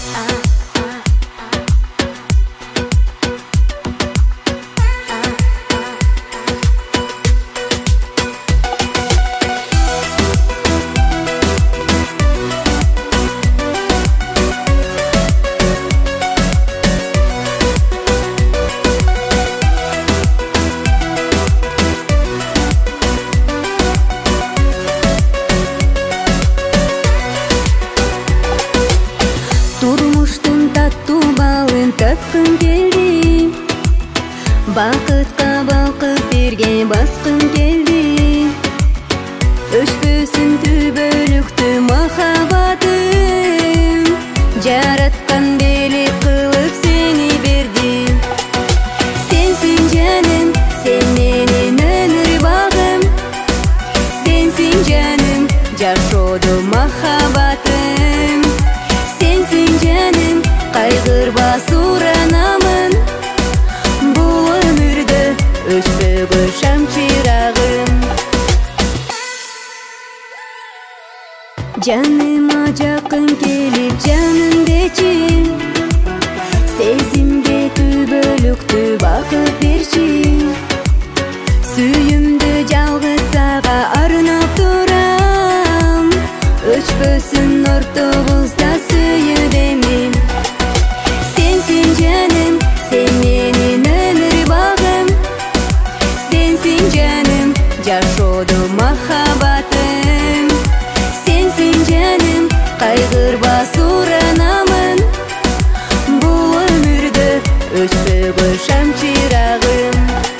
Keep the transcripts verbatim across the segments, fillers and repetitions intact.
Таткым келди, бакытка балкып берген баскым келди. Өчпөсүн түбөлүктүү махабатым, жараткан белек кылып сени берди. Сенсиң жаным, сен менин өмүр багым, сенсиң жаным, жашоодо махабатым. Сенсиң жаным, кайгырбас уранамын, бул өмүрдө өчпөгөн шам чырагым. Жаныма жакын келип жаным дечи, сезимге түбөлүктүү бакыт берчи. Сүйүмдү жалгыз сага арнап турам, өчпөсүн ортобузда сүйүүдемин. Сенсиң жаным, сен менин өмүр багым, сенсиң жаным, жашоодо махабатым. Сенсиң жаным, кайгырбас уранамын, бул өмүрдө өчпөгөн шам чырагым.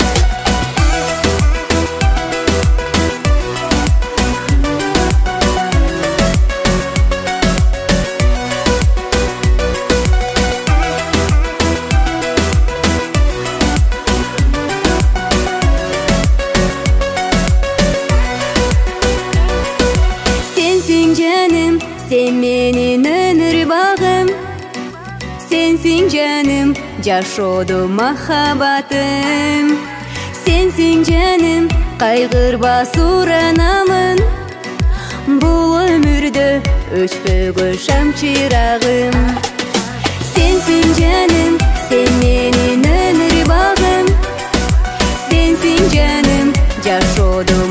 Сенсиң жаным, сен менин өмүр багым, сенсиң жаным, жашоодо махабатым. Сенсиң жаным, кайгырбас уранамын, бул өмүрдө өчпөгөн шам чырагым. Сенсиң жаным, сен менин өмүр багым, сенсиң жаным, жашоодо